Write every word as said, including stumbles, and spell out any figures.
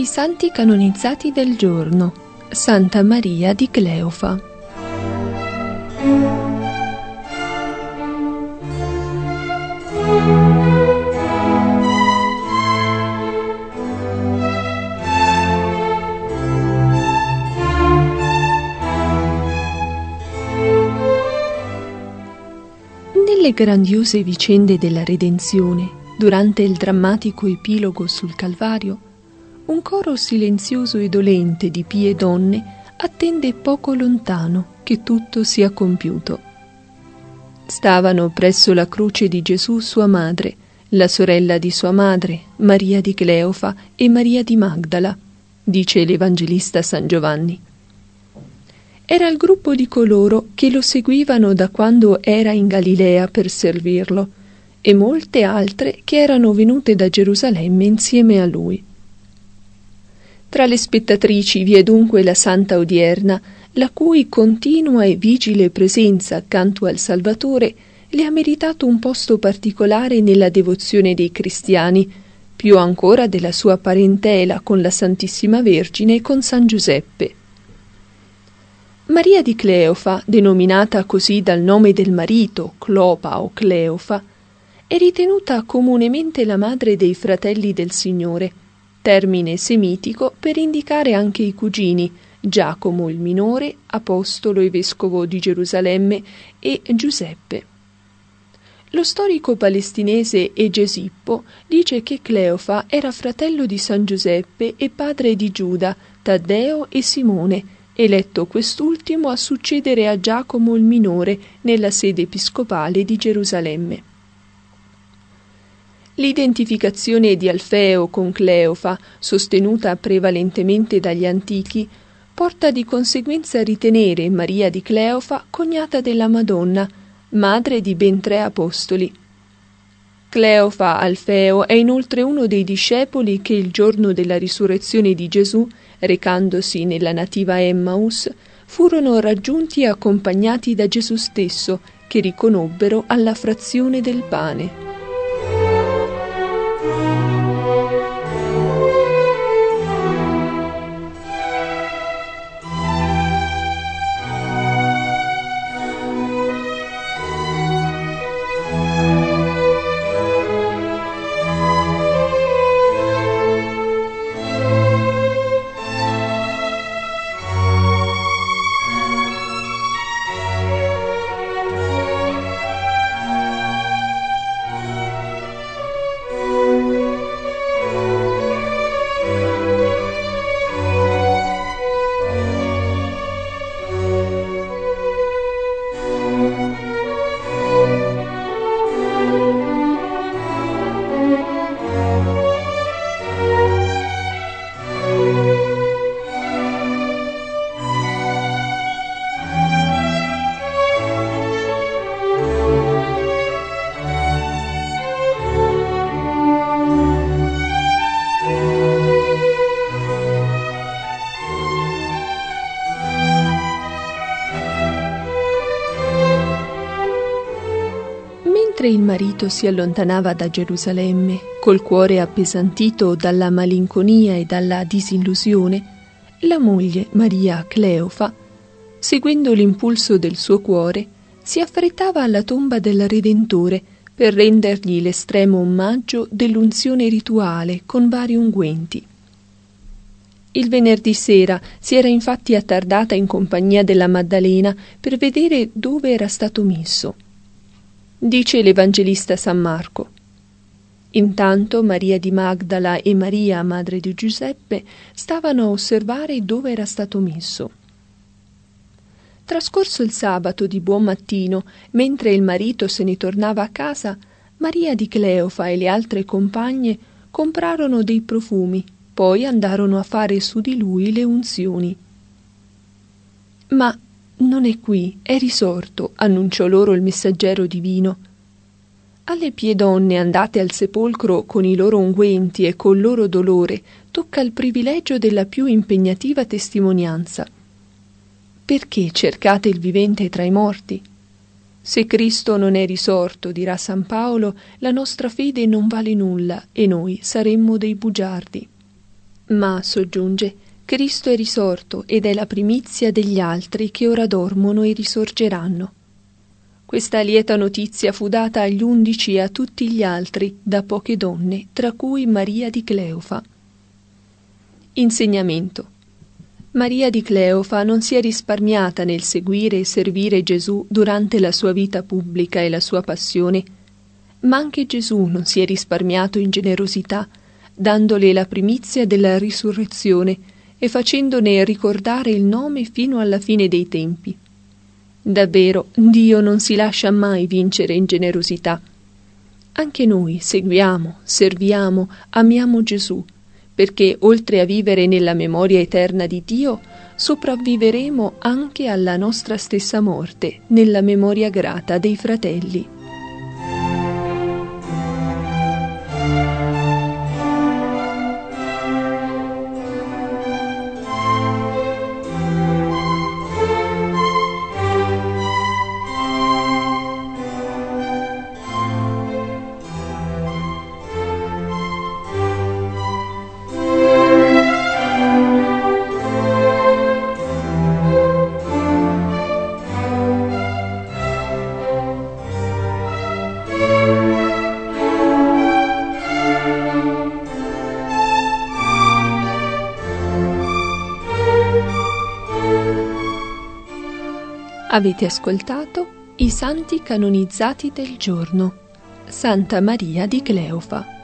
I santi canonizzati del giorno. Santa Maria di Cleofa. Nelle grandiose vicende della redenzione, durante il drammatico epilogo sul Calvario, un coro silenzioso e dolente di pie donne attende poco lontano che tutto sia compiuto. Stavano presso la croce di Gesù sua madre, la sorella di sua madre, Maria di Cleofa e Maria di Magdala, dice l'Evangelista San Giovanni. Era il gruppo di coloro che lo seguivano da quando era in Galilea per servirlo, e molte altre che erano venute da Gerusalemme insieme a lui. Tra le spettatrici vi è dunque la santa odierna, la cui continua e vigile presenza accanto al Salvatore le ha meritato un posto particolare nella devozione dei cristiani, più ancora della sua parentela con la Santissima Vergine e con San Giuseppe. Maria di Cleofa, denominata così dal nome del marito, Clopa o Cleofa, è ritenuta comunemente la madre dei fratelli del Signore, termine semitico per indicare anche i cugini Giacomo il minore, apostolo e vescovo di Gerusalemme, e Giuseppe. Lo storico palestinese Egesippo dice che Cleofa era fratello di San Giuseppe e padre di Giuda, Taddeo e Simone, eletto quest'ultimo a succedere a Giacomo il minore nella sede episcopale di Gerusalemme. L'identificazione di Alfeo con Cleofa, sostenuta prevalentemente dagli antichi, porta di conseguenza a ritenere Maria di Cleofa cognata della Madonna, madre di ben tre apostoli. Cleofa Alfeo è inoltre uno dei discepoli che il giorno della risurrezione di Gesù, recandosi nella nativa Emmaus, furono raggiunti e accompagnati da Gesù stesso, che riconobbero alla frazione del pane. Mentre il marito si allontanava da Gerusalemme, col cuore appesantito dalla malinconia e dalla disillusione, la moglie Maria Cleofa, seguendo l'impulso del suo cuore, si affrettava alla tomba del Redentore per rendergli l'estremo omaggio dell'unzione rituale con vari unguenti. Il venerdì sera si era infatti attardata in compagnia della Maddalena per vedere dove era stato messo. Dice l'Evangelista San Marco. Intanto Maria di Magdala e Maria, madre di Giuseppe, stavano a osservare dove era stato messo. Trascorso il sabato di buon mattino, mentre il marito se ne tornava a casa, Maria di Cleofa e le altre compagne comprarono dei profumi, poi andarono a fare su di lui le unzioni. Ma non è qui, è risorto, annunciò loro il messaggero divino. Alle piedonne andate al sepolcro con i loro unguenti e col loro dolore tocca il privilegio della più impegnativa testimonianza. Perché cercate il vivente tra i morti? Se Cristo non è risorto, dirà San Paolo, la nostra fede non vale nulla e noi saremmo dei bugiardi. Ma, soggiunge, Cristo è risorto ed è la primizia degli altri che ora dormono e risorgeranno. Questa lieta notizia fu data agli undici e a tutti gli altri da poche donne, tra cui Maria di Cleofa. Insegnamento. Maria di Cleofa non si è risparmiata nel seguire e servire Gesù durante la sua vita pubblica e la sua passione, ma anche Gesù non si è risparmiato in generosità, dandole la primizia della risurrezione e facendone ricordare il nome fino alla fine dei tempi. Davvero, Dio non si lascia mai vincere in generosità. Anche noi seguiamo, serviamo, amiamo Gesù, perché oltre a vivere nella memoria eterna di Dio, sopravviveremo anche alla nostra stessa morte, nella memoria grata dei fratelli. Avete ascoltato i santi canonizzati del giorno. Santa Maria di Cleofa.